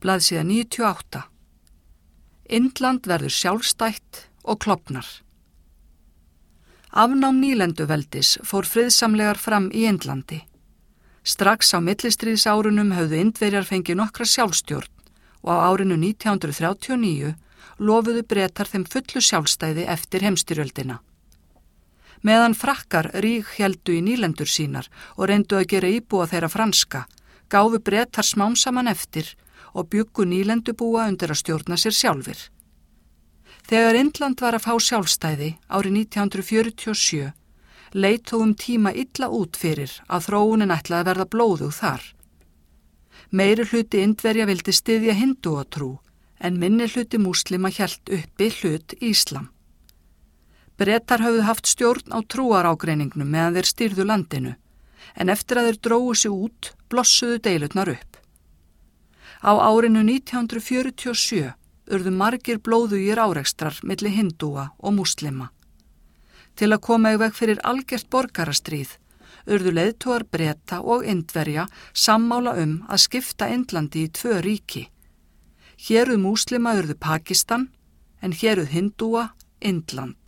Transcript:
Blaðsíða 98. Indland verður sjálfstætt og klofnar. Afnám nýlenduveldis fór friðsamlegar fram í Indlandi. Strax á millistríðsárunum höfðu Indverjar fengið nokkra sjálfstjórn og á árinu 1939 lofuðu Bretar þeim fullu sjálfstæði eftir heimstyrjöldina. Meðan Frakkar ríghéldu í nýlendur sínar og reyndu að gera íbúa þeirra franska, gáfu Bretar smám saman eftir og bjuggu nýlendubúa undir að stjórna sér sjálfir. Þegar Indland var að fá sjálfstæði árið 1947, leit þó tíma illa út fyrir að þróunin ætlaði að verða blóðug þar. Meiri hluti Indverja vildi styðja hindúatrú, en minni hluti múslima hélt uppi hlut íslam. Bretar höfðu haft stjórn á trúarágreiningnum meðan þeir stýrðu landinu, en eftir að þeir drógu sig út, blossuðu deilurnar upp. Á árinu 1947 urðu margir blóðugir árekstrar milli hindúa og múslima. Til að koma í veg fyrir algert borgarastríð urðu leiðtogar Breta og Indverja sammála að skipta Indlandi í 2 ríki. Héruð múslima urðu Pakistan, en héruð hindúa Indland.